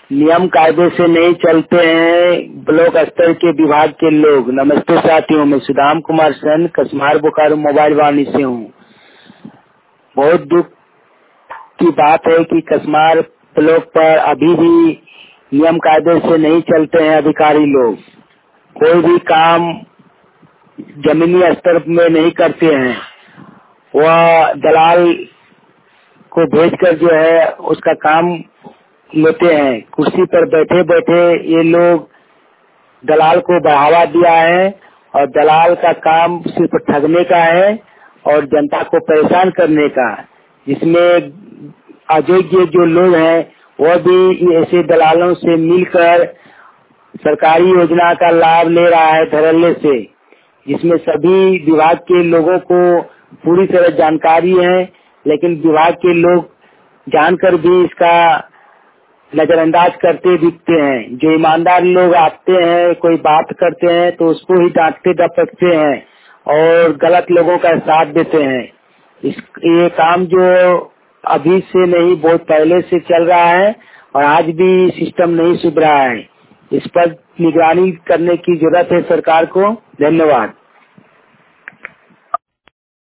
नियम कायदे से नहीं चलते हैं ब्लॉक स्तर के विभाग के लोग। नमस्ते साथियों, मैं सुदाम कुमार सेन कसमार बोकारो मोबाइल वाणी से हूँ। बहुत दुख की बात है कि कसमार ब्लॉक पर अभी भी नियम कायदे से नहीं चलते हैं अधिकारी लोग। कोई भी काम जमीनी स्तर में नहीं करते हैं। वह दलाल को भेजकर जो है उसका काम लेते हैं। कुर्सी पर बैठे बैठे ये लोग दलाल को बढ़ावा दिया है और दलाल का काम सिर्फ ठगने का है और जनता को परेशान करने का। जिसमें अयोग्य जो लोग हैं वह भी ऐसे दलालों से मिलकर सरकारी योजना का लाभ ले रहा है धड़ल्ले से, जिसमें सभी विभाग के लोगों को पूरी तरह जानकारी है, लेकिन विभाग के लोग जानकर भी इसका नजरअंदाज करते दिखते हैं। जो ईमानदार लोग आते हैं, कोई बात करते हैं तो उसको ही डांटते डपटते हैं और गलत लोगों का साथ देते हैं। ये काम जो अभी से नहीं बहुत पहले से चल रहा है और आज भी सिस्टम नहीं सुधरा है। इस पर निगरानी करने की जरूरत है सरकार को। धन्यवाद।